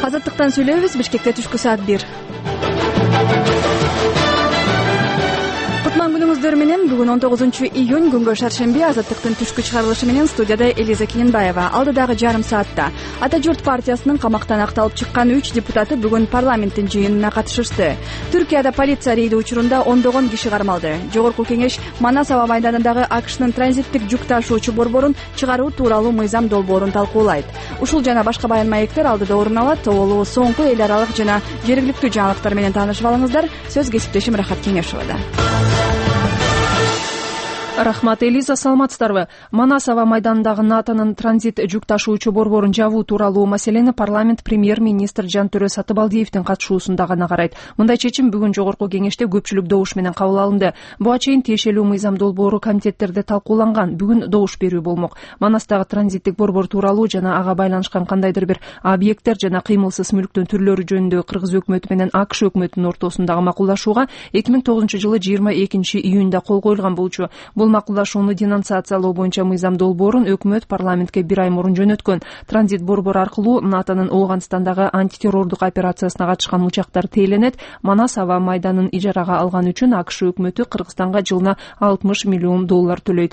Азаттыктан сүйлөйбүз. Бишкекте түшкү саат 1. Кутман күнүңүздөр менен. Бүгүн 19-июнь күнгө шаршемби. Азаттыктын түшкү чыгарылышы менен студияда Элиза Кийинбаева. Алдыдагы жарым саатта Ата журт партиясынын камактан акталып чыккан 3 депутаты бүгүн парламенттин жыйынына катышышты. Түркияда полиция рейди учурунда ондогон киши кармалды. Жогорку кеңеш Манас аба майданындагы АКШнын транзиттик жүк ташуучу борборун чыгаруу тууралуу мыйзам долбоорун талкуулайт. Ушул жана башка баян маектер алдыда орун алат. Олуу соңку эл аралык жана жергиликтүү жаңылыктар менен таанышып алыңыздар. Сөз кесиптешим Рахат Кеңешовада. Рахмат, Элиза, саламатсыздарбы? Манас аба майданындагы НАТОнун транзит жүк ташуучу борборун жабуу тууралуу маселени парламент премьер-министр Жантөрө Сатыбалдиевдин катышуусунда гана карайт. Мындай чечим бүгүн жогорку кеңеште көпчүлүк добуш менен кабыл алынды. Буга чейин тиешелүү мыйзам долбоору комитеттерде талкууланган. Бүгүн добуш берүү болмок. Манастагы транзиттик борбор тууралуу жана ага байланышкан кандайдыр бир объекттер жана кыймылсыз мүлктүн түрлөрү жөнүндө Кыргыз өкмөтү менен АКШ өкмөтүнүн ортосундагы макулдашууга 2009-жылы 22-июнда кол коюлган болчу. Бул макулдашууну денонсациялоо боюнча мыйзам долбоорун өкмөт парламентке 1 ай мурун жөнөткөн. Транзит борбор аркылуу НАТОнун Ооганстандагы антитеррордук операциясына катышкан учактар тээленет. Манас аба майданын ижарага алган үчүн АКШ өкмөтү Кыргызстанга жылына $60 миллион төлөйт.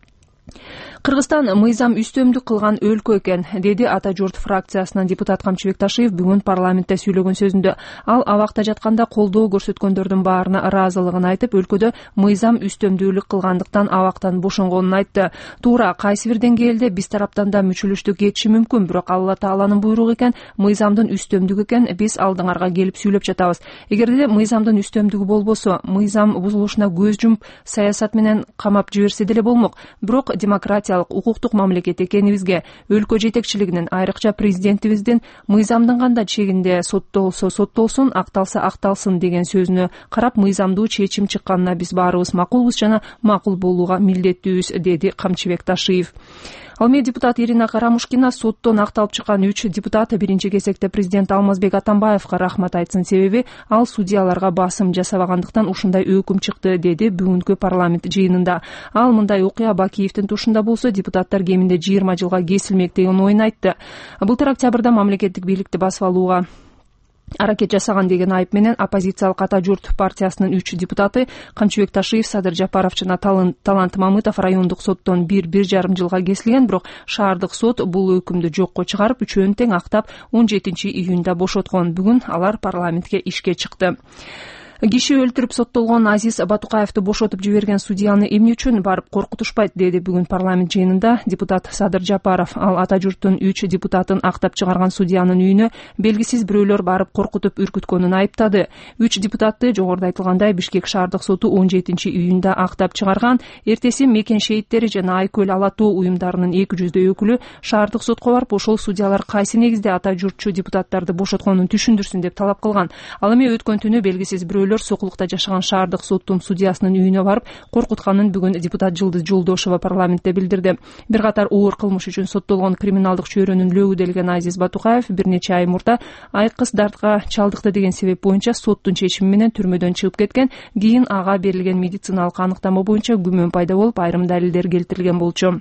Кыргызстан мыйзам үстөмдүк кылган өлкө экен, деди Ата журт фракциясынын депутат Камчыбек Ташиев бүгүн парламентте сүйлөгөн сөзүндө. Ал абакта жатканда колдоо көрсөткөндөрдүн баарына ыраазылыгын айтып, өлкөдө мыйзам үстөмдүүлүк кылгандыктан абактан бошонгонун айтты. Туура, кайсы бир деңгээлде биз тараптан да мүчөлүштүк кетиши мүмкүн, бирок Алла Тааланын буйругу экен, мыйзамдын үстөмдүгү экен, биз алдыңарга келип сүйлөп жатабыз. Эгерде мыйзамдын үстөмдүгү болбосо, мыйзам бузулушуна көз жумуп, саясат менен камап жиберсе деле болмок. Бирок демократиялык укуктук мамлекет экенибизге, өлкө жетекчилигинин, айрыкча президентибиздин мыйзамдын кандай чегинде соттолсо соттолсун, акталса акталсын деген сөзүнө карап мыйзамдуу чечим чыкканына биз баарыбыз макулбуз жана макул болууга милдеттүүбүз, деди Камчыбек Ташиев. Ал эми депутат Ирина Карамушкина соттон акталып чыккан 3 депутат биринчи кезекте президент Алмазбек Атамбаевга рахмат айтсын, себеби ал судьяларга басым жасабагандыктан ушундай өкүм чыкты, деди бүгүнкү парламент жыйынында. Ал мындай окуя Бакиевдин тушунда болсо, депутаттар кеминде 20 жылга кесилмек деген оюн айтты. Былтыр октябрда мамлекеттик бийликти басып алууга аракет жасаган деген айып менен оппозициялык Ата журт партиясынын 3 депутаты Камчыбек Ташиев, Садыр Жапаров жана Талант Мамытов райондук соттон 1,5 жылга кесилген, бирок шаардык сот бул өкүмдү жокко чыгарып, үчөөнү тең актап 17-июнда бошоткон. Бүгүн алар парламентке ишке чыкты. Киши өлтүрүп соттолгон Азиз Батукаевди бошотуп жиберген судьяны эмне үчүн барып коркутушпайт, деди бүгүн парламент жыйынында депутат Садыр Жапаров. Ал Ата журттун 3 депутатын актап чыгарган судьянын үйүнө белгисиз бирөөлөр барып коркутуп үркүткөнүн айыптады. 3 депутатты жогоруда айтылгандай Бишкек шаардык соту 17-июнда актап чыгарган. Эртеси Мекен шейиттери жана Айкөл Ала Тоо уюмдарынын 200 өкүлү шаардык сотко барып, ошол судьялар кайсы негизде Ата журтчу депутаттарды бошотконун түшүндүрсүн деп талап кылган. Ал эми өткөн түнү белгисиз бирөөлөр Сокулукта жашаган шаардык соттун судьясынын үйүнө барып коркутканын бүгүн депутат Жылдыз Жолдошова парламентте билдирди. Бир катар оор кылмыш үчүн соттолгон криминалдык чөйрөнүн лөгүделген Азиз Батукаев бир нече ай мурда айкыс дартка чалдыкты деген себеп боюнча соттун чечими менен түрмөдөн чыгып кеткен. Кийин ага берилген медициналык аныктама боюнча күмөн пайда болуп, айрым далилдер келтирилген болчу.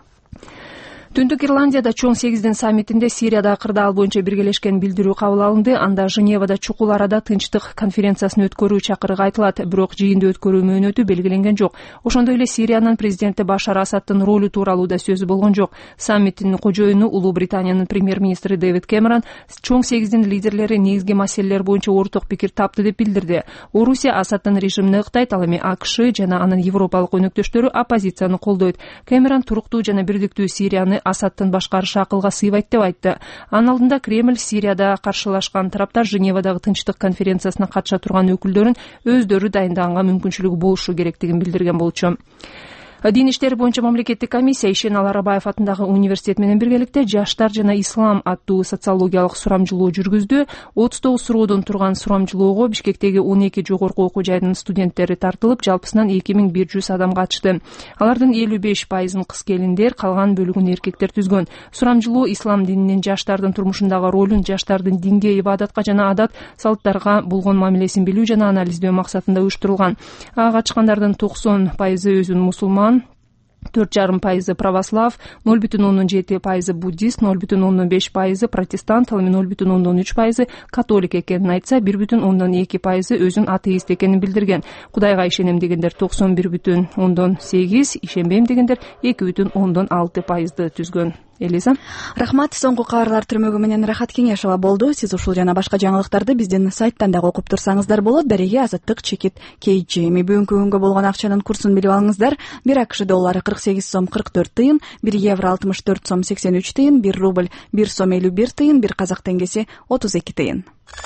Түндүк Ирландияда чоң 8-дин саммитинде Сирияда кырдаал боюнча биргелешкен билдирүү кабыл алынды. Анда Женевада чукул арада тынчтык конференциясын өткөрүү чакырыгы айтылат, бирок жыйынды өткөрүү мөөнөтү белгиленген жок. Ошондой эле Сириянын президенти Башар Асадтын ролу тууралуу да сөз болгон жок. Саммиттин кожоюну Улуу Британиянын премьер-министри Дэвид Кэмерон чоң 8-дин лидерлери негизги маселелер боюнча орток пикир тапты деп билдирди. Орусия Асадтын режимин ыктайт, ал эми АКШ жана анын европалык өнөктөштөрү оппозицияны колдойт. Кэмерон туруктуу жана бирдиктүү Сирияны Асадтын башкарышы акылга сыйбайт деп айтты. Анын алдында Кремль Сирияда каршылашкан тараптар Женевадагы тынчтык конференциясына катыша турган өкүлдөрүн өздөрү дайындаганга мүмкүнчүлүгү болушу керектигин билдирген болчу. Дин иштери боюнча мамлекеттик комиссия Ишен Арабаев атындагы университет менен биргеликте жаштар жана ислам аттуу социологиялык сурамжылоо жүргүздү. 39 суроодон турган сурамжылоого Бишкектеги 12 жогорку окуу жайынын студенттери тартылып, жалпысынан 2100 адам катышты. Алардын 55%-ын кыз келиндер, калган бөлүгүн эркектер түзгөн. Сурамжылоо ислам дининин жаштардын турмушундагы ролун, жаштардын динге, ибадатка жана адат салттарга болгон мамилесин билүү жана анализдөө максатында уюштурулган. Ага катышкандардын 90% өзүн мусулман, 4,5% православ, 0,7% буддист, 0,5% протестант, ал эми 0,3% католик экенин айтса, 1,2% өзүн атеист экенин билдирген. Кудайга ишенем дегендер 91,8%, ишенбейм дегендер 2,6% түзгөн. Элиза. Рахмат. Соңку кабарлар түрмөгү менен Рахат Кеңешова болду. Сиз ушул жана башка жаңылыктарды биздин сайттан дагы окуп турсаңыздар болот. Дареги Азаттык чекит KG. Бүгүнкү күнгө болгон акчанын курсун билип алыңыздар. 1 АКШ доллары 48 сом 44 тыйын, 1 евро 64 сом 83 тыйын, 1 рубль 1 сом 51 тыйын, 1 казак теңгеси 32 тыйын.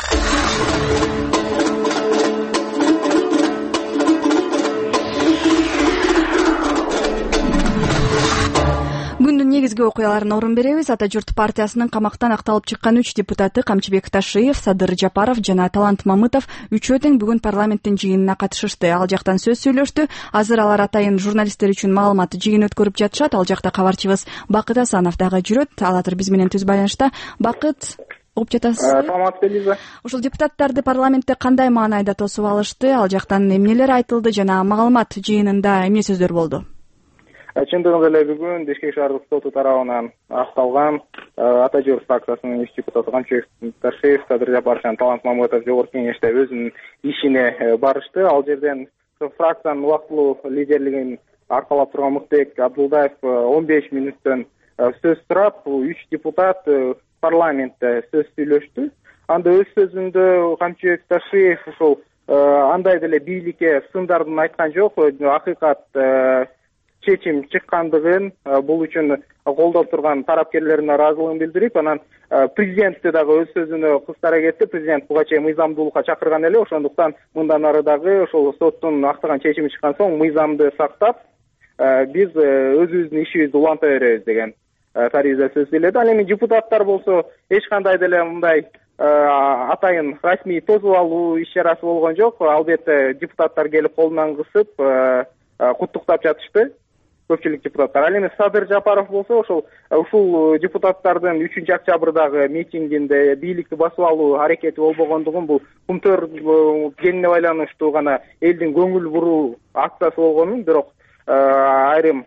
Күндүн негизги окуяларына орун беребиз. Ата журт партиясынын камактан акталып чыккан 3 депутаты Камчыбек Ташиев, Садыр Жапаров жана Талант Мамытов үчөө тең бүгүн парламенттин жыйынына катышышты. Ал жактан сөз сүйлөштү. Азыр алар атайын журналисттер үчүн маалымат жыйын өткөрүп жатышат. Ал жакта кабарчыбыз Бакыт Асанов дагы жүрөт. Ал азыр биз менен түз байланышта. Бакыт, угуп жатасызбы? Саламатсызбы, Элиза. Ушул депутаттарды парламентте кандай маанайда тосуп алышты? Ал жактан эмнелер айтылды жана маалымат жыйынында эмне сөздөр болду? Чындыгында эле бүгүн Бишкек шаардык соту тарабынан акталган Ата журт фракциясынын 3 депутаты Камчыбек Ташиев, Садыр Жапаров жана Талант Мамытов жогорку кеңеште өзүнүн ишине барышты. Ал жерден фракциянын убактылуу лидерлигин аркалап турган Мыкбек Абдулдаев 15 мүнөттөн сөз сурап, 3 депутат парламентте сөз сүйлөштү. Анда өз сөзүндө Камчыбек Ташиев ушул андай деле бийликке сындардын айткан жок, акыйкат чечим чыккандыгын, бул үчүн колдоп турган тарапкерлерине ыраазылыгын билдирип, анан президентти дагы өз сөзүнө кыстар кетти. Президент буга чейин мыйзамдуулукка чакырган эле, ошондуктан мындан ары дагы ошол соттун актаган чечими чыккан соң мыйзамды сактап, биз өзүбүздүн ишибизди уланта беребиз деген тариза сөз сүйлөдү. Ал эми депутаттар болсо эч кандай деле мындай атайын расмий тосуп алуу иш чарасы болгон жок. Албетте депутаттар келип колунан кысып куттуктап жатышты. Көпчүлүк депутаттар. Ал эми Садыр Жапаров болсо ушул депутаттардын 3 октябрдагы митингинде бийликти басып алуу аракети болбогондугун, бул кумтөр кенине байланыштуу гана элдин көңүл буруу акциясы болгонун, бирок айрым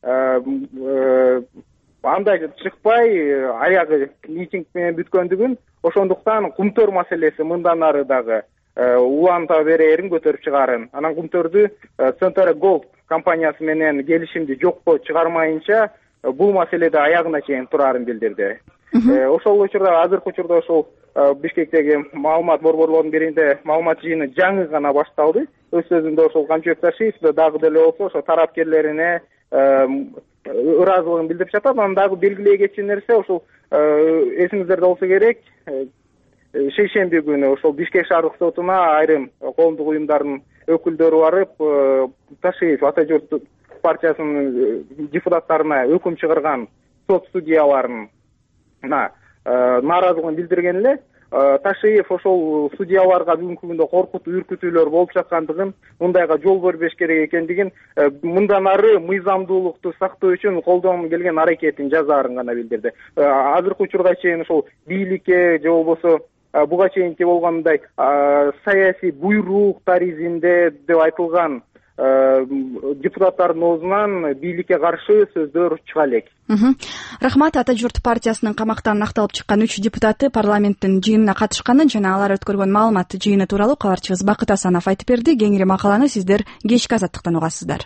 андай чыкпай аягы митинг менен бүткөндүгүн, ошондуктан кумтөр маселеси мындан ары дагы уланта берерин көтөрүп чыгарын. Анан кумтөрдү Центр Голд компаниясы менен келишимди жокко чыгармайынча бул маселеде аягына чейин турарын билдирди. Ошол учурда азыркы учурда ошол Бишкектеги маалымат борборлорунун биринде маалымат жыйыны жаңы гана башталды. Өз сөзүндө ошол Камчыбек Ташиев дагы деле болсо ошо тарапкерлерине ыраазылыгын билдирип жатат. Анан дагы белгилей кетчү нерсе, ошол эсиңиздерде болсо керек, шейшемби күнү ошол Бишкек шаардык сотуна айрым коомдук уюмдардын өкүлдөрү барып, Ташиев Ата журт партиясынын депутаттарына өкүм чыгарган сот судьяларына нааразылыгын билдирген эле. Ташиев ошол судьяларга бүгүнкү күндө коркутуу, үркүтүүлөр болуп жаткандыгын, мындайга жол бербеш керек экендигин, мындан ары мыйзамдуулукту сактоо үчүн колдон келген аракетин жасаарын гана билдирди. Азыркы учурга чейин ошол бийликке же болбосо буга чейинки болгондой саясий буйрук таризинде деп айтылган депутаттардын оозунан бийликке каршы сөздөр чыга элек. Рахмат. Ата журт партиясынын камактан акталып чыккан 3 депутаты парламенттин жыйынына катышканын жана алар өткөргөн маалымат жыйыны тууралуу кабарчыбыз Бакыт Асанов айтып берди. Кеңири макаланы сиздер кечки Азаттыктан угасыздар.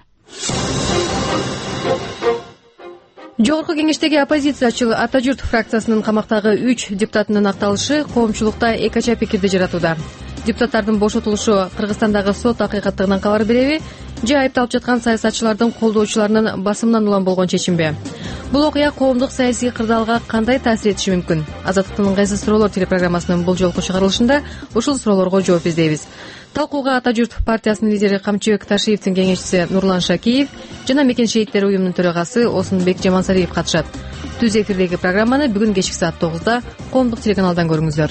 Жогорку кеңештеги оппозициячыл Ата журт фракциясынын камактагы 3 депутатынын акталышы коомчулукта эки ача пикирди жаратууда. Депутаттардын бошотулушу Кыргызстандагы сот акыйкаттыгынан кабар береби же айыпталып жаткан саясатчылардын колдоочуларынын басымынан улам болгон чечимби? Бул окуя коомдук саясий кырдаалга кандай таасир этиши мүмкүн? Азаттыктын ыңгайсыз суроолор телепрограммасынын бул жолку чыгарылышында ушул суроолорго жооп издейбиз. Талкууга Ата журт партиясынын лидери Камчыбек Ташиевдин кеңешчиси Нурлан Шакиев жана Мекен шейиттери уюмунун төрагасы Осунбек Жамансариев катышат. Түз эфирдеги программаны бүгүн кечки саат 9-да коомдук телеканалдан көрүңүздөр.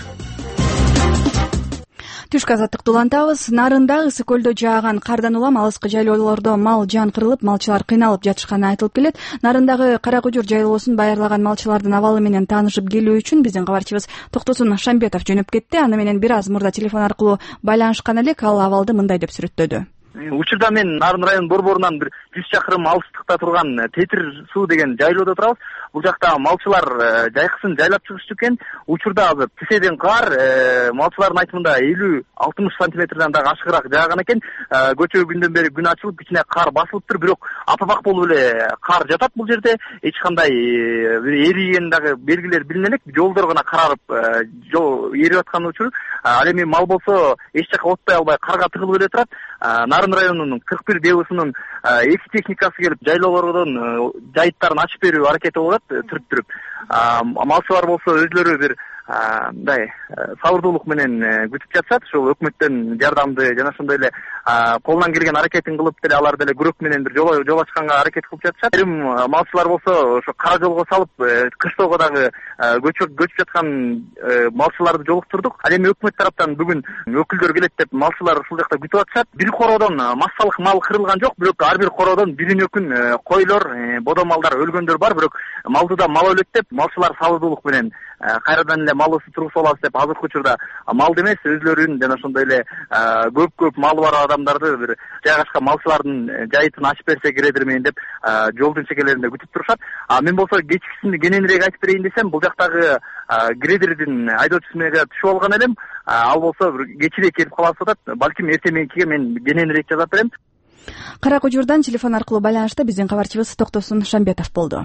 Түшкү Азаттыкты улантабыз. Нарында Ысык көлдө жааган кардан улам алыскы жайлоолордо мал жан кырылып, малчылар кыйналып жатышканы айтылып келет. Нарындагы Кара Кужур жайлоосун байырлаган малчылардын абалы менен таанышып келүү үчүн биздин кабарчыбыз Токтосун Шамбетов жөнөп кетти. Аны менен бир аз мурда телефон аркылуу байланышкан элек. Ал абалды мындай деп сүрөттөдү. Учурда мен Нарын район борборунан бир 100 чакырым алыстыкта турган Тетир суу деген жайлоодо турабыз. Бул жакта малчылар жайкысын жайлап чыгышчу экен. Учурда азыр тиседен кар малчылардын айтымында 50-60 сантиметрден дагы ашыгыраак жааган экен. Көчө күндөн бери күн ачылып, кичине кар басылыптыр, бирок апабак болуп эле кар жатат бул жерде. Эч кандай эриген дагы белгилер билине элек. Жолдор гана карарып, жол эрип аткан учур. Ал эми мал болсо эч жака отпой албай карга тыгылып эле турат. Нарын районунун 41 ДБсынын 2 техникасы келип жайлоолордон жайыттарын ачып берүү аракети болуп атат, түрттүрүп. Малчылар болсо өзлөрү бир мындай сабырдуулук менен күтүп жатышат. Ошол өкмөттөн жардамды жана ошондой эле колунан келген аракетин кылып деле алар деле күрөк менен бир жол ачканга аракет кылып жатышат. Айрым малчылар болсо ошо кара жолго салып, кыштоого дагы көчүп жаткан малчыларды жолуктурдук. Ал эми өкмөт тараптан бүгүн өкүлдөр келет деп малчылар ушул жакта күтүп атышат. Бир короодон массалык мал кырылган жок, бирок ар бир короодон бирин-экүн койлор, бодо малдар өлгөндөр бар, бирок малдыда мал өлөт деп малчылар сабырдуулук менен кайрадан эле малыбызды тургузуп алабыз деп азыркы учурда малды эмес, өзлөрүн жана ошондой эле көп малы бар адамдарды бир жайгашкан малчылардын жайытын ачып берсе киредир менен деп жолдун чекелеринде күтүп турушат. Мен болсо кечкисин кененирээк айтып берейин десем, бул жактагы грейдердин айдоочусу менен түшүп алган элем. Ал болсо бир кечирээк келип калып атат. Балким эртең мененкиге мен кененирээк жазап берем. Кара Кожурдан телефон аркылуу байланышта биздин кабарчыбыз Токтосун Шамбетов болду.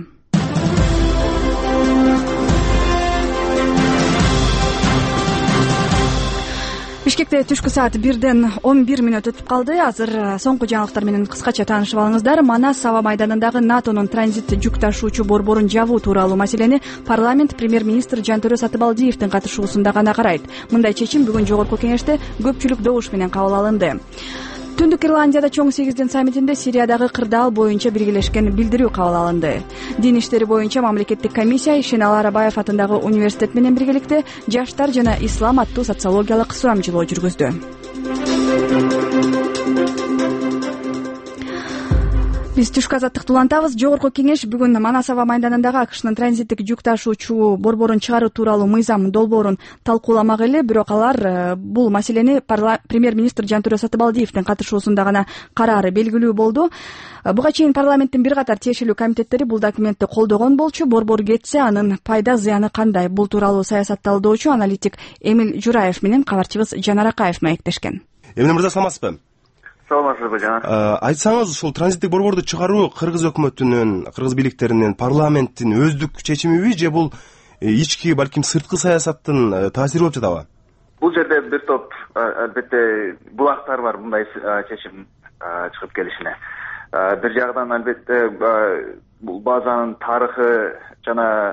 Бишкекте түшкү саат 1:11 өтүп калды. Азыр соңку жаңылыктар менен кыскача таанышып алыңыздар. Манас аба майданындагы НАТОнун транзит жүк ташуучу борборун жабуу тууралуу маселени парламент премьер-министр Жантөрө Сатыбалдиевдин катышуусунда гана карайт. Мындай чечим бүгүн жогорку кеңеште көпчүлүк добуш менен кабыл алынды. Түндүк Ирландияда чоң 8 саммитинде Сириядагы кырдаал боюнча биргелешкен билдирүү кабыл алынды. Дин иштери боюнча мамлекеттик комиссия Шенал Арабаев атындагы университет менен биргеликте жаштар жана ислам аттуу социологиялык сурамжылоо жүргүздү. Биз түшкү азаттыкты улантабыз. Жогорку кеңеш бүгүн Манас аба майданындагы АКШнын транзиттик жүк ташуучу борборун чыгаруу тууралуу мыйзам долбоорун талкууламак эле, бирок алар бул маселени премьер-министр Жантөрө Сатыбалдиевдин катышуусунда гана караары белгилүү болду. Буга чейин парламенттин бир катар тиешелүү комитеттери бул документти колдогон болчу. Борбор кетсе, анын пайда зыяны кандай? Бул тууралуу саясат талдоочу аналитик Эмил Жураев менен кабарчыбыз Жанар Акаев маектешкен. Эмил мырза, саламатсызбы? Саламатсызбы, жана. Айтсаңыз, ушул транзиттик борборду чыгаруу кыргыз өкмөтүнүн, кыргыз бийликтеринин, парламенттин өздүк чечимиби же бул ички, балким сырткы саясаттын таасири болуп жатабы? Бул жерде бир топ албетте булактар бар мындай чечим чыгып келишине. Бир жагдан албетте бул базанын тарыхы жана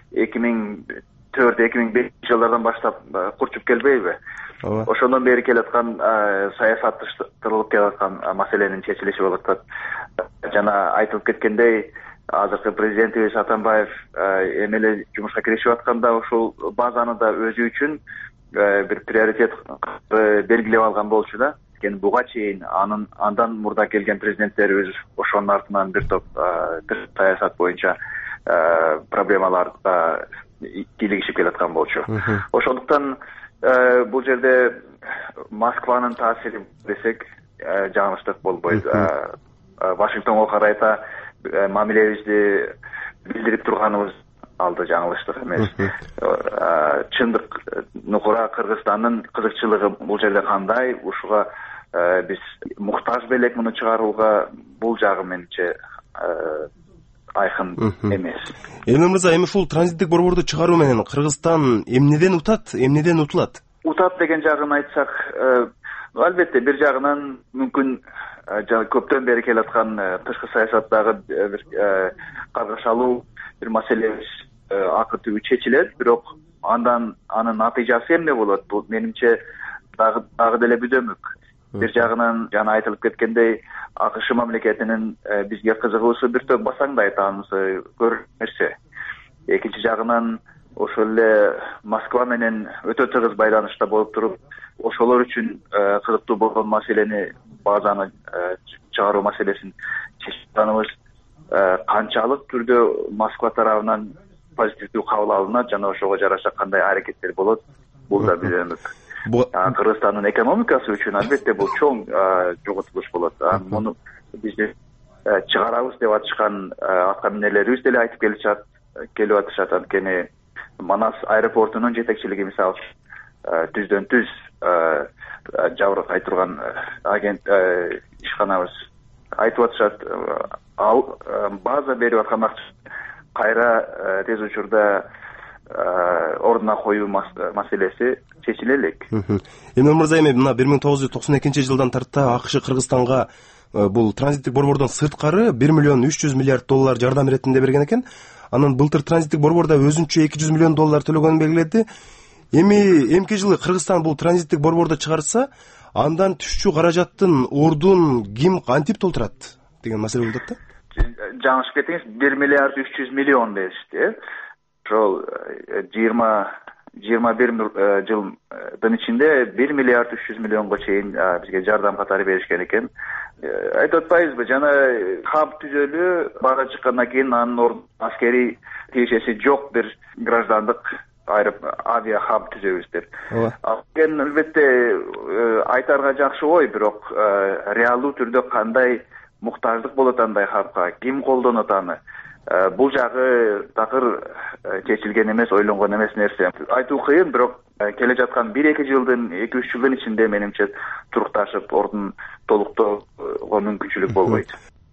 2004-2005 жылдардан баштап курчуп келбейби? Ошондон бери келаткан саясатташтырылып келаткан маселенин чечилиши болуп атат. Жана айтылып кеткендей, азыркы президентибиз Атамбаев эмеле жумушка киришип атканда ушул базаны да өзү үчүн бир приоритет белгилеп алган болчу да. Буга чейин андан мурда келген президенттерибиз ошонун артынан бир топ саясат боюнча проблемаларга кийлигишип келаткан болчу. Ошондуктан бул жерде Москванын таасири десек жаңылыштык болбойт. Вашингтонго карайта мамилебизди билдирип турганыбыз алды жаңылыштык эмес. Чындык нукура Кыргызстандын кызыкчылыгы бул жерде кандай? Ушуга биз муктаж белек муну чыгарууга, бул жагы менче айкын эмес. Эмил мырза, эми ушул транзиттик борборду чыгаруу менен Кыргызстан эмнеден утат, эмнеден утулат? Утат деген жагын айтсак, албетте бир жагынан мүмкүн көптөн бери келаткан тышкы саясаттагы бир каргашалуу бир маселебиз акыр түбү чечилет, бирок анын натыйжасы эмне болот? Бул менимче дагы деле бүдөмүк. Бир жагынан жана айтылып кеткендей, АКШ мамлекетинин бизге кызыгуусу бир топ басаңдайт, анысы көрүнүп нерсе. Экинчи жагынан ошол эле Москва менен өтө тыгыз байланышта болуп туруп, ошолор үчүн кызыктуу болгон маселени, базаны чыгаруу маселесин чечкенибиз канчалык түрдө Москва тарабынан позитивдүү кабыл алынат жана ошого жараша кандай аракеттер болот, бул да бүдөмүк. Кыргызстандын экономикасы үчүн албетте бул чоң жоготулуш болот. Муну бизде чыгарабыз деп атышкан атка минерлерибиз деле айтып келип атышат. Анткени Манас аэропортунун жетекчилиги мисалы түздөн түз жабыры кайтырган агент ишканабыз айтып атышат. Ал база берип аткан акча кайра тез учурда ордуна коюу маселеси чечиле элек. Эмне мырза, эми мына 1992-жылдан тарта АКШ Кыргызстанга бул транзиттик борбордон сырткары 1 миллион 300 миллиард доллар жардам иретинде берген экен. Анан былтыр транзиттик борборда өзүнчө 200 миллион доллар төлөгөнүн белгиледи. Эми эмки жылы Кыргызстан бул транзиттик борборду чыгарса, андан түшчү каражаттын ордун ким кантип толтурат деген маселе болот да. Жаңылышып кеттиңиз, 1 миллиард 300 миллион дешти. Ошол 21 жылдын ичинде 1 миллиард 300 миллионго чейин бизге жардам катары беришкен экен. Айтып атпайбызбы, жана хаб түзөлүү бара чыккандан кийин анын ордуна аскерий тиешеси жок бир граждандык авиа хаб түзөбүз деп. Албетте айтарга жакшы ой, бирок реалдуу түрдө кандай муктаждык болот андай хабка, ким колдонот аны? Бул жагы такыр чечилген эмес, ойлонгон эмес нерсе. Айтуу кыйын, бирок келе жаткан 1-2 жылдын, 2-3 жылдын ичинде менимче турукташып, ордун толуктоого мүмкүнчүлүк болбойт.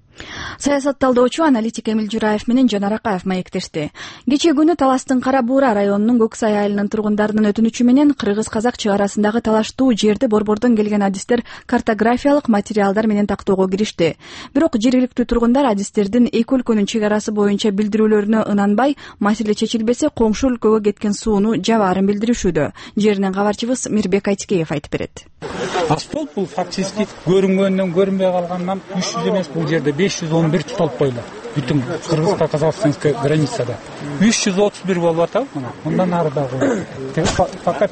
Саясат талдоочу аналитик Эмил Жураев менен Жанар Акаев маектешти. Кечээ күнү Таластын Кара Буура районунун Көксай айылынын тургундарынын өтүнүчү менен кыргыз-казак чек арасындагы талаштуу жерди борбордон келген адистер картографиялык материалдар менен тактоого киришти. Бирок жергиликтүү тургундар адистердин эки өлкөнүн чек арасы боюнча билдирүүлөрүнө ынанбай, маселе чечилбесе коңшу өлкөгө кеткен сууну жабаарын билдиришүүдө. Жеринен кабарчыбыз Мирбек Айтикеев айтып берет. Асфальт бул фактически көрүнгөндөн көрүнбөй калгандан 300 эмес, бул жерде 511 tutulup koydu. Bütün Kırgız-Казакстанская границада. 331 болуп атабы, мындан ары дагы. Пока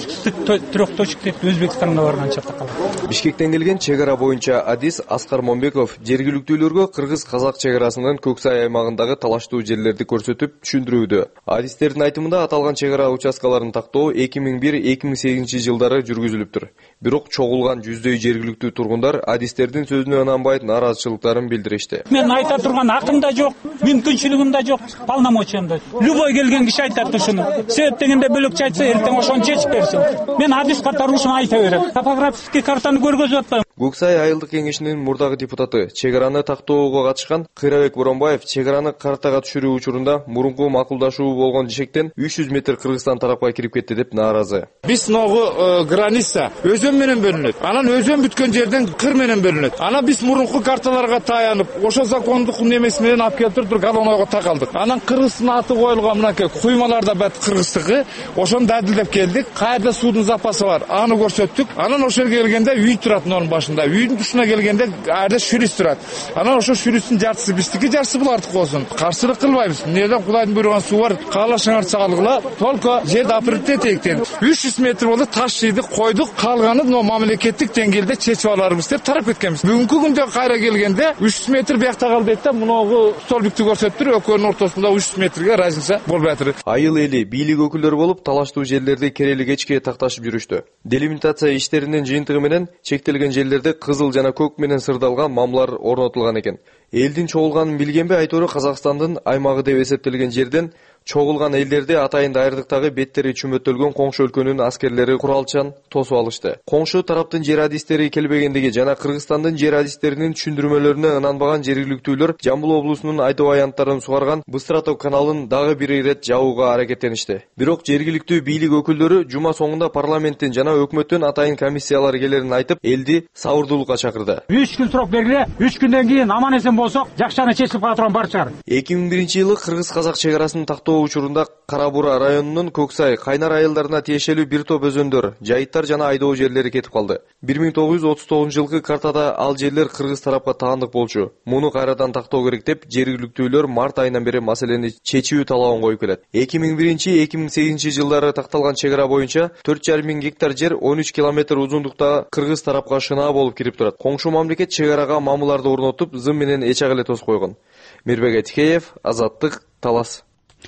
трехточек деп Өзбекстанга барганча калат. Бишкектен келген чек ара боюнча адис Аскар Момбеков жергиликтүүлөргө кыргыз-казак чек арасынын Көксай аймагындагы талаштуу жерлерди көрсөтүп түшүндүрүүдө. Адистердин айтымында аталган чек ара участкаларын тактоо 2001-2008 жылдары жүргүзүлүптүр. Бирок чогулган жүздөй жергиликтүү тургундар адистердин сөзүнө ынанбай наразычылыктарын билдиришти. Мен айта турган акымда жок, мүмкүнчүлүгүм да жок, полномочиям да. Любой келген киши айтат ушуну. Себеп дегенде бөлөкчө айтса, эртең ошону чечип берсин. Мен адис катары ушуну айта берем. Топографический картаны көргөзүп атпайм. Көксай айылдык кеңешинин мурдагы депутаты, чек араны тактоого катышкан Кыйрабек Боронбаев чек араны картага түшүрүү учурунда мурунку макулдашуу болгон жишектен 300 метр Кыргызстан тарапка кирип кетти деп нааразы. Биз ногу граница өзөн менен бөлүнөт. Анан өзөн бүткөн жерден кыр менен бөлүнөт. Анан биз мурунку карталарга таянып, ошо закондук немеси менен алып келип туруп колонного такалдык. Анан Кыргыздын аты коюлган мынакей куймаларда бат кыргыздыгы, ошону дадилдеп келдик. Кайерде суудун запасы бар, аны көрсөттүк. Анан ошо жерге келгенде үй турат нонун башында. Үйдүн тушуна келгенде айрда шүрүс турат. Анан ошо шүрүстүн жартысы биздики, жартысы булардыкы болсун. Каршылык кылбайбыз. Эмнеден Кудайдын буйруган суу бар, каалашыңар чыгалгыла. Только жерди апыртып тектен 300 метр болду таш жыйдык, койдук. Калганы мамлекеттик деңгээлде чечип аларбыз деп тарап кеткенбиз. Бүгүнкү күндө кайра келгенде 300 метр биякта калды дейт да, муногу столбикти көрсөттүр, экөөнүн ортосунда 300 метрге разница болуп жатыр. Айыл эли бийлик өкүлдөрү болуп, талаштуу жерлерди керели кечке такташып жүрүштү. Делимитация иштеринин жыйынтыгы менен чектелген жерлерде кызыл жана көк менен сырдалган мамлар орнотулган экен. Элдин чогулганын билгенби, айтору Казакстандын аймагы деп эсептелген жерден чогулган элдерди атайын дайрдыктагы беттери чүмөттөлгөн коңшу өлкөнүн аскерлери куралчан тосуп алышты. Коңшу тараптын жер адистери келбегендиги жана Кыргызстандын жер адистеринин түшүндүрмөлөрүнө ынанбаган жергиликтүүлөр Жамбыл облусунун Айдоо аянттарын сугарган Быстратов каналын дагы бир ирет жабууга аракеттеништи. Бирок жергиликтүү бийлик өкүлдөрү жума соңунда парламенттин жана өкмөттүн атайын комиссиялар келерин айтып, элди сабырдуулукка чакырды. 3 күн срок бергиле, 3 күндөн кийин аман эсен болсок, жакшаны чечип кала турган бар чыгар. 2001-жылы кыргыз-казак чек арасын тактоо учурунда Кара Буура районунун Көксай, Кайнар айылдарына тиешелүү бир топ өзөндөр, жайыттар жана айдоо жерлери кетип калды. 1939-жылкы картада ал жерлер кыргыз тарапка таандык болчу. Муну кайрадан тактоо керек деп жергиликтүүлөр март айынан бери маселени чечүү талабын коюп келет. 2001-2008 жылдары такталган чек ара боюнча 4,5 миң гектар жер 13 километр узундукта кыргыз тарапка шынаа болуп кирип турат. Коңшу мамлекет чек арага мамуларды орнотуп, зым менен эч агыле тосуп койгон. Мирбек Айтикеев, Азаттык, Талас.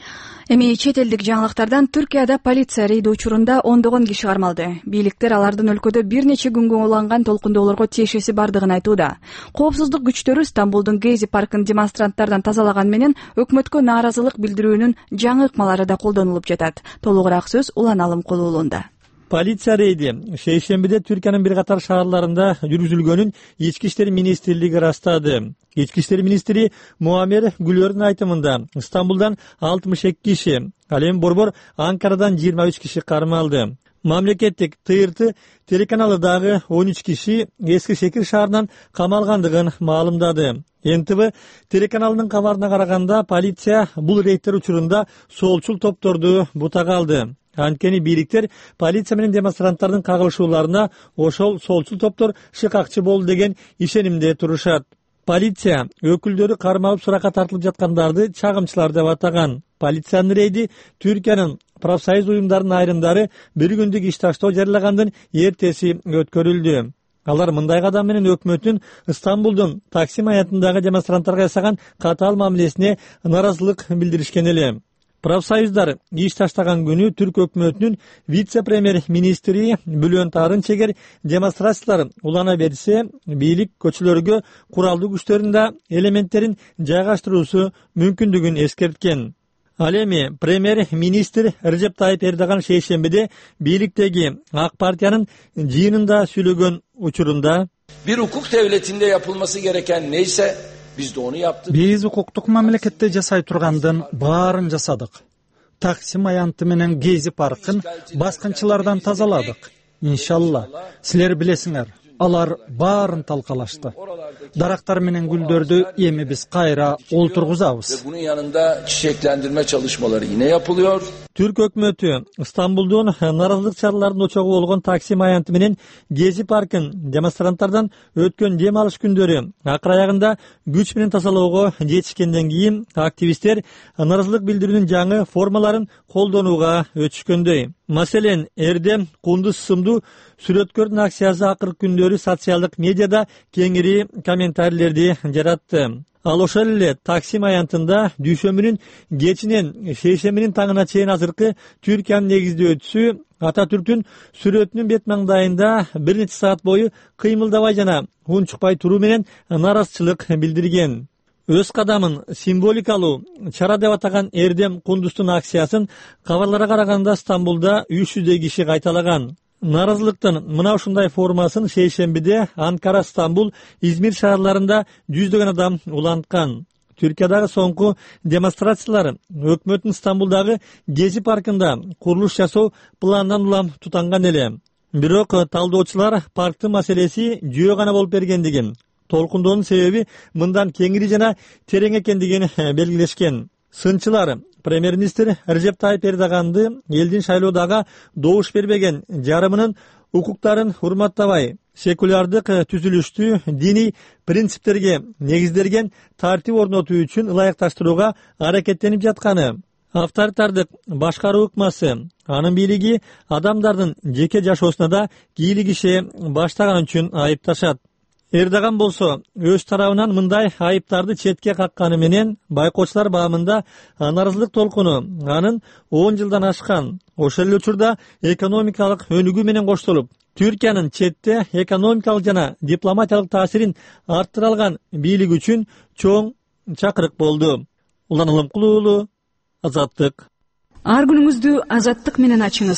Эми чет элдик жаңылыктардан Түркияда полиция рейди учурунда ондогон киши кармалды. Бийликтер алардын өлкөдө бир нече күнгө уланган толкундоолорго тиешеси бардыгын айтууда. Коопсуздук күчтөрү Стамбулдун Гези паркын демонстранттардан тазалаган менен өкмөткө нааразылык билдирүүнүн жаңы ыкмалары да колдонулуп жатат. Толугураак сөз Улан Алымкулуулунда. Полиция рейди шейшембиде Түркиянын бир катар шаарларында жүргүзүлгөнүн Ички иштер министрлиги ырастады. Ички иштер министри Муамер Гүлөрдүн айтымында Стамбулдан 62 киши, ал эми борбор Анкарадан 23 киши кармалды. Мамлекеттик ТРТ телеканалы дагы 13 киши Эски Шекир шаарынан камалгандыгын маалымдады. НТВ телеканалынын кабарына караганда полиция бул рейдтер учурунда солчул топторду бутага алды. Анткени бийликтер полиция менен демонстранттардын кагылышууларына ошол солчул топтор шыкакчы болду деген ишенимде турушат. Полиция өкүлдөрү кармалып суракка тартылып жаткандарды чагымчылар деп атаган. Полициянын рейди Түркиянын профсоюз уюмдарынын айрымдары бир күндүк иш таштоо жарыялагандын эртеси өткөрүлдү. Алар мындай кадам менен өкмөттүн Стамбулдун Таксим аянтындагы демонстранттарга жасаган катаал мамилесине нааразылык билдиришкен эле. Профсоюздар иш таштаган күнү Түрк өкмөтүнүн вице-премьер-министри Бülent Arınçeger демонстрациялар улана берсе, бийлик көчөлөргө куралдуу күчтөрүн да элементтерин жайгаштыруусу мүмкүндүгүн эскерткен. Ал эми премьер-министр Recep Tayyip Erdoğan шейшембиде бийликтеги ак партиянын жыйынында сүйлөгөн учурунда bir hukuk devletinde yapılması gereken neyse biz de onu yaptık. Биз укуктук мамлекетте жасай тургандын баарын жасадык. Таксим аянты менен Гези паркын баскынчылардан тазаладык. Иншалла, силер билесиңер, алар баарын талкалашты. Дарактар менен гүлдөрдү эми биз кайра олтургузабыз. Bunun yanında çiçeklendirme çalışmaları yine yapılıyor. Türk өкмөтү Стамбулдун нааразылык чараларынын очогу болгон Таксим аянты менен Гези паркын демонстранттардан өткөн дем алыш күндөрү акыр аягында күч менен тазалоого жетишкенден кийин активисттер нааразылык билдирүүнүн жаңы формаларын колдонууга өтүшкөндөй. Маселен, Эрдем Кундуз сымдуу сүрөткөрдүн акциясы акыркы күндөрү социалдык медиада кеңири комментарийлерди жаратты. Ал ошол эле Таксим аянтында дүйшөмбүнүн кечинен шейшембинин таңына чейин азыркы Түркиянын негиздөөчүсү Ататүрктүн сүрөтүнүн бет маңдайында бир нече саат бою кыймылдабай жана унчукпай туруу менен нааразычылык билдирген. Өз кадамын символикалуу чара деп атаган Эрдем Кундуздун акциясын кабарларга караганда Стамбулда 300 киши кайталаган. Нааразылыктын мына ушундай формасын шейшембиде Анкара, Стамбул, Измир шаарларында жүздөгөн адам уланткан. Түркиядагы соңку демонстрациялар өкмөттүн Стамбулдагы Гези паркында курулуш жасоо пландан улам тутанган эле. Бирок талдоочулар парктын маселеси жөө гана болуп бергендигин, толкундоонун себеби мындан кеңири жана терең экендигин белгилешкен. Сынчылар премьер-министр Recep Tayyip Erdoğan'ды элдин шайлоодага добуш бербеген жарымынын укуктарын урматтабай, секулярдык түзүлүштү диний принциптерге негизделген тартип орнотуу үчүн ылайыкташтырууга аракеттенип жатканы, авторитардык башкаруу ыкмасы, анын бийлиги адамдардын жеке жашоосуна да кийлик иши баштаган үчүн айыпташат. Эрдоган болсо өз тарабынан мындай айыптарды четке какканы менен байкоочулар баамында нааразылык толкуну анын 10 жылдан ашкан. Ошол эле учурда экономикалык өнүгүү менен коштолуп, Түркиянын четте экономикалык жана дипломатиялык таасирин арттыра алган бийлик үчүн чоң чакырык болду. Улан Алымкулуулу, Азаттык. Ар күнүңүздү Азаттык менен ачыңыз.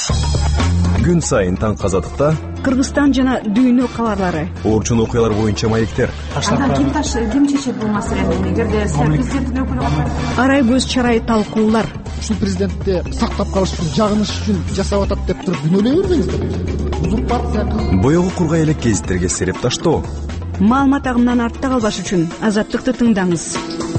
Күн сайын таң Азаттыкта Кыргызстан жана дүйнө кабарлары. Орчун окуялар боюнча маектер. Ким чечет бул маселени? Эгерде президенттин өкүлү арай көз чарай талкуулар. Ушул президентти сактап калыш үчүн, жагыныш үчүн жасап атат деп туруп күнөөлөй бербеңиздер. Узурпация. Боёгу кургай элек гезиттерге сереп таштоо. Маалымат агымынан артта калбаш үчүн Азаттыкты тыңдаңыз.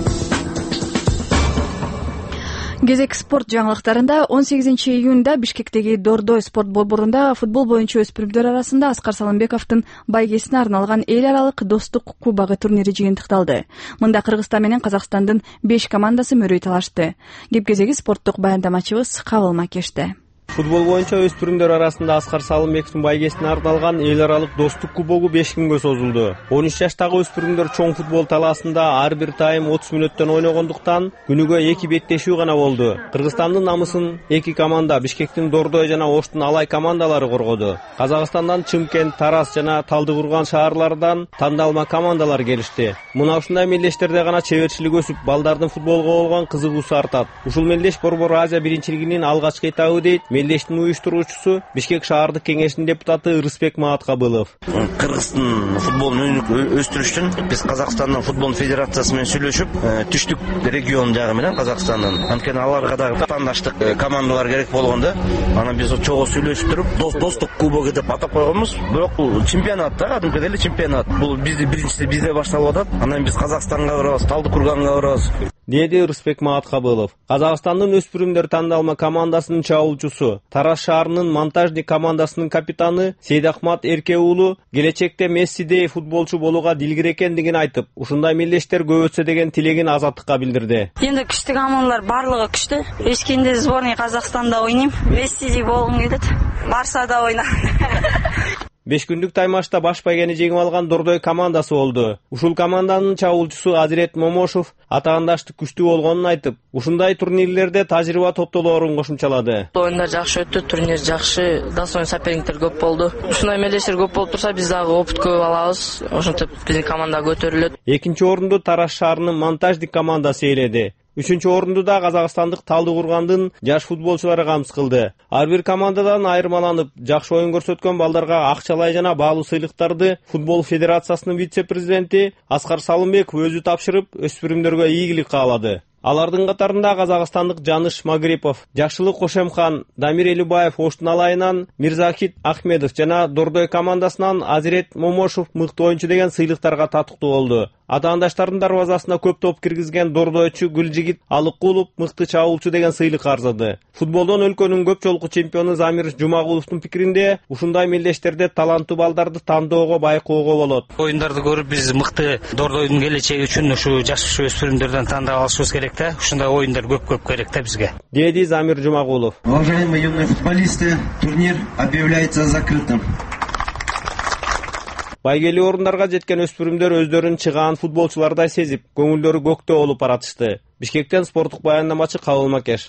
Кезек спорт жаңылыктарында 18 июнда Бишкектеги Дордой спорт борборунда футбол боюнча өспүрүмдөр арасында Аскар Салымбековдун байгесине арналган эл аралык достук кубогу турнири жыйынтыкталды. Мында Кыргызстан менен Казакстандын 5 командасы мөрөй талашты. Кеп кезеги спорттук баяндамачыбыз Кабыл Макеште. Футбол боюнча өспүрүмдөр арасында Аскар Салымбековдун байгесине арналган эл аралык достук кубогу 5 күнгө созулду. 13 жаштагы өспүрүмдөр чоң футбол талаасында ар бир тайм 30 мүнөттөн ойногондуктан күнүгө 2 беттешүү гана болду. Кыргызстандын намысын 2 команда Бишкектин Дордой жана Оштун Алай командалары коргоду. Казакстандан Чымкент, Тарас жана Талдыкурган шаарларынан тандалма командалар келишти. Мына ушундай мелдештерде гана чеберчилик өсүп, балдардын футболго болгон кызыгуусу артат. Ушул мелдеш Борбор Азия биринчилигинин алгачкы этабы дейт мелдештин уюштуруучусу Бишкек шаардык кеңешинин депутаты Рыспек Мааткабылов. Кыргыздын футболун өстүрүш үчүн биз Казакстандын футбол федерациясы менен сүйлөшүп, түштүк регион жагы менен Казакстандын, анткени аларга дагы тандаштык командалар керек болгондо, анан биз чогуу сүйлөшүп туруп, достук кубогу деп атап койгонбуз. Бирок бул чемпионат да, кадимки эле чемпионат. Бул биринчиси бизде башталып атат. Анан биз Казакстанга барабыз, Талдыкурганга барабыз, деди Рыспек Мааткабылов. Казакстандын өспүрүмдөр тандалма командасынын чабуулчусу, Тарас шаарынын монтажник командасынын капитаны Сейдахмат Эрке уулу келечекте Мессидей футболчу болууга дилгир экендигин айтып, ушундай мелдештер көп өтсө деген тилегин Азаттыкка билдирди. Эми күчтүү командалар барлыгы күчтүү. Эчкенде сборный Казакстанда ойнойм. Мессидей болгум келет. Барсада ойнайм. 5 күндүк таймашта баш байгени жеңип алган Дордой командасы болду. Ушул команданын чабуулчусу Азирет Момошов атаандаштык күчтүү болгонун айтып, ушундай турнирлерде тажрыйба топтолоорун кошумчалады. Оюндар жакшы өттү, турнир жакшы, достойн соперниктер көп болду. Ушундай мелдештер көп болуп турса, биз дагы опыт көп алабыз. Ошентип биздин команда көтөрүлөт. Экинчи орунду Тарас шаарынын монтажник командасы ээледи. Үчүнчү орунду да казакстандык Талдыкургандын жаш футболчулары камсыз кылды. Ар бир командадан айырмаланып, жакшы оюн көрсөткөн балдарга акчалай жана баалуу сыйлыктарды футбол федерациясынын вице-президенти Аскар Салымбеков өзү тапшырып, өспүрүмдөргө ийгилик каалады. Алардын катарында казакстандык Жаныш Магрипов, Жакшылык Кошемхан, Дамир Элибаев Оштун Алайынан, Мирзахит Ахмедов жана Дордой командасынан Азирет Момошов мыкты оюнчу деген сыйлыктарга татыктуу болду. Атаандаштардын дарбазасына көп топ киргизген Дордойчу Гүлжигит Алыкулов мыкты чабуулчу деген сыйлык арзады. Футболдон өлкөнүн көп жолку чемпиону Замир Жумагуловдун пикиринде, ушундай мелдештерде таланттуу балдарды тандоого, байкоого болот. Оюндарды көрүп биз мыкты Дордойдун келечеги үчүн ушу жаш өспүрүмдөрдөн тандап алышыбыз керек да. Ушундай оюндар көп керек да бизге, деди Замир Жумагулов. Уважаемые юные футболисты, турнир объявляется закрытым. Байгелүү орундарга жеткен өспүрүмдөр өздөрүн чыгаан футболчулардай сезип, көңүлдөрү көктө болуп баратышты. Бишкектен спорттук баяндамачы Кабыл Макеш.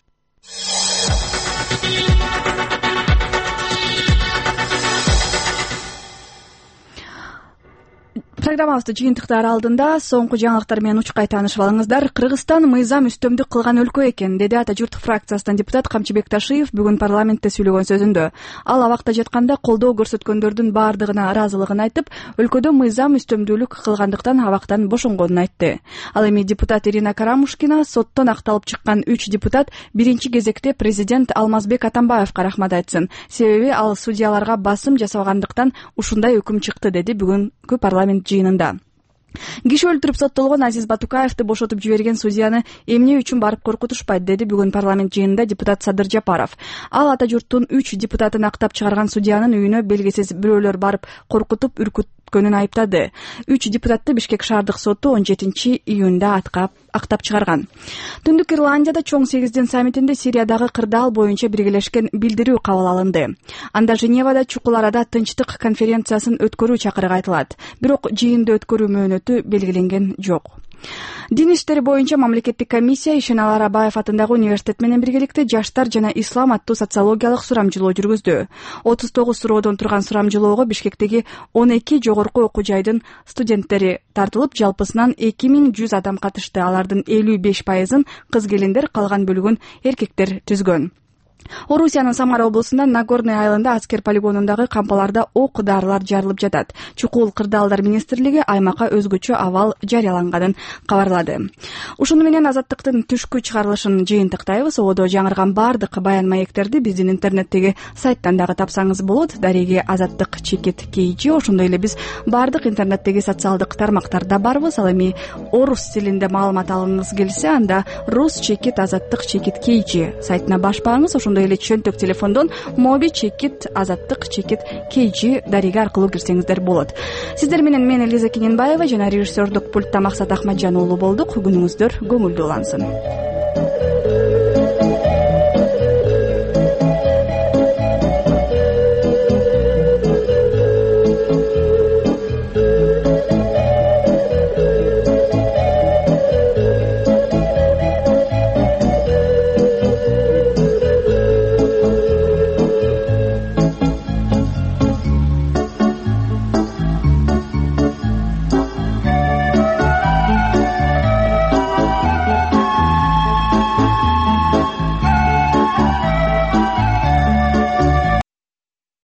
Программабызды жыйынтыктар алдында соңку жаңылыктар менен учкай таанышып алыңыздар. Кыргызстан мыйзам үстөмдүк кылган өлкө экен, деди Ата журт фракциясынан депутат Камчыбек Ташиев бүгүн парламентте сүйлөгөн сөзүндө. Ал абакта жатканда колдоо көрсөткөндөрдүн баардыгына ыраазылыгын айтып, өлкөдө мыйзам үстөмдүүлүк кылгандыктан абактан бошонгонун айтты. Ал эми депутат Ирина Карамушкина соттон акталып чыккан 3 депутат биринчи кезекте президент Алмазбек Атамбаевка рахмат айтсын. Себеби ал судьяларга басым жасагандыктан ушундай өкүм чыкты, деди бүгүнкү парламент жыйынында. Киши өлтүрүп соттолгон Азиз Батукаевди бошотуп жиберген судьяны эмне үчүн барып коркутушпайт, деди бүгүн парламент жыйынында депутат Садыр Жапаров. Ал Ата журттун 3 депутатын актап чыгарган судьянын үйүнө белгисиз бирөөлөр барып коркутуп үркүткөнүн айыптады. 3 депутатты Бишкек шаардык соту 17 июнда актап чыгарган. Түндүк Ирландияда чоң 8 саммитинде Сириядагы кырдаал боюнча биргелешкен билдирүү кабыл алынды. Анда Женевада чукул арада тынчтык конференциясын өткөрүү чакырыгы айтылат. Бирок жыйынды өткөрүү мөөнөтү белгиленген жок. Дин иштери боюнча мамлекеттик комиссия Ишеналы Абаев атындагы университет менен биргеликте жаштар жана ислам аттуу социологиялык сурамжылоо жүргүздү. 39 суроодон турган сурамжылоого Бишкектеги 12 жогорку окуу жайдын студенттери тартылып, жалпысынан 2100 адам катышты. Алардын 55%-ын кыз келиндер, калган бөлүгүн эркектер түзгөн. Орусиянын Самара облусунда Нагорный айылында аскер полигонундагы кампаларда ок дарылар жарылып жатат. Чукул кырдаалдар министрлиги аймакка өзгөчө абал жарыяланганын кабарлады. Ушуну менен Азаттыктын түшкү чыгарылышын жыйынтыктайбыз. Одо жаңырган бардык баян маектерди биздин интернеттеги сайттан дагы тапсаңыз болот. Дареги Азаттык _KG. Ошондой эле биз бардык интернеттеги социалдык тармактарда барбыз. Ал эми орус тилинде маалымат алгыңыз келсе, анда rus_azаттык _KG сайтына баш багыңыз. Ошондой эле чөнтөк телефондон mobi_azаттык _KG дареги аркылуу кирсеңиздер болот. Сиздер менен мен Элиза Кененбаева жана режиссердук пультта Максат Ахмаджан уулу болдук. Күнүңүздөр көңүлдүү улансын.